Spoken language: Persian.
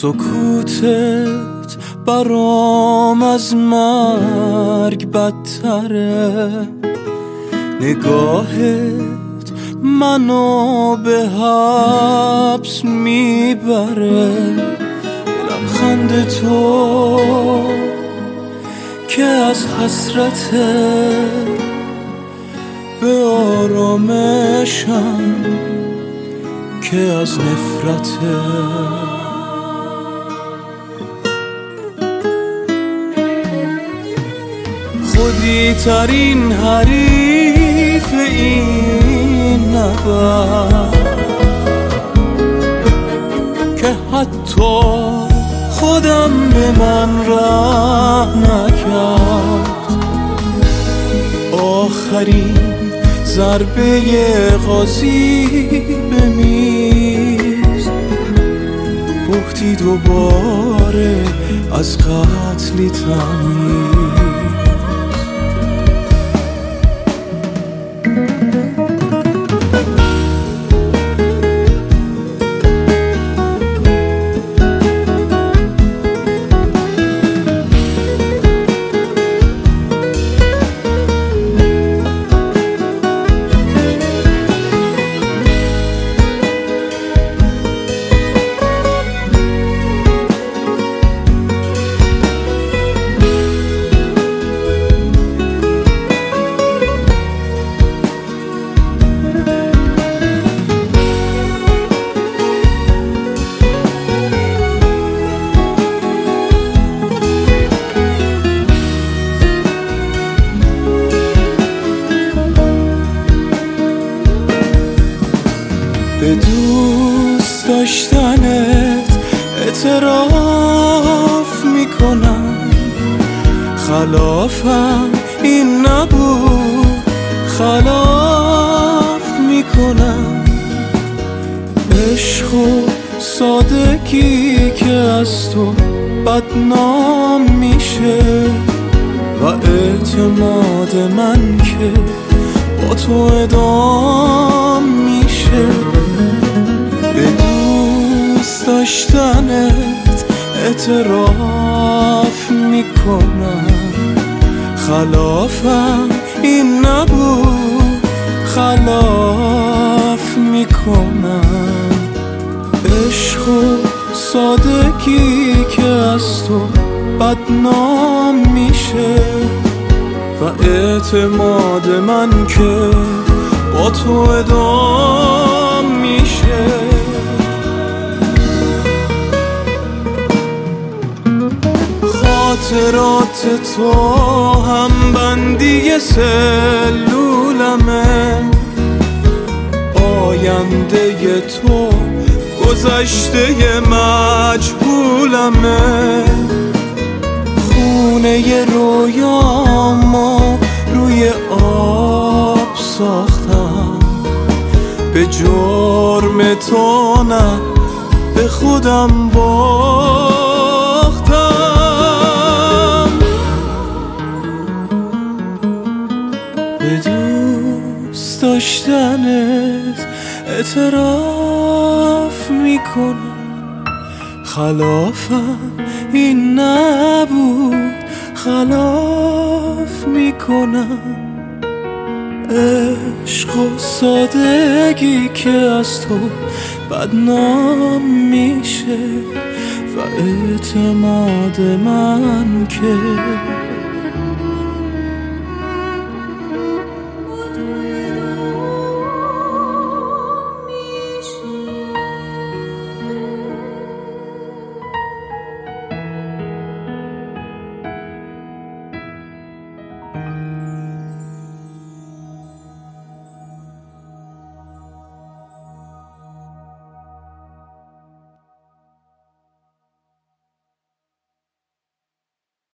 سکوتت برام از مرگ بدتره، نگاهت منو به حبس میبره، لبخند تو که از حسرته به آرامشم که از نفرته. خودی ترین حریف این نبرد که حتی خودم به من رحم نکرد. آخرین ضربه قاضی به میز، بهتی دوباره از قتلی تمیز. به دوست داشتنت اعتراف میکنم، خلافم این نبود، خلاف میکنم. عشق و سادگی که از تو بدنام میشه و اعتماد من که با تو ادام میشه. به دوست داشتنت اعتراف میکنم، خلافم این نبود، خلاف میکنم. عشق و سادگی که از تو بدنام میشه و اعتماد من که با تو ادام میشه. خاطرات تو هم بندی سلولمه، آینده تو گذشته مجهولمه. خونه رویامو روی آب ساختم، به جرم تو نه به خودم باختم. به دوست داشتنت اعتراف میکنم، خلافم این نبود، خلاف میکنم. عشق و سادگی که از تو بدنام میشه و اعتماد من که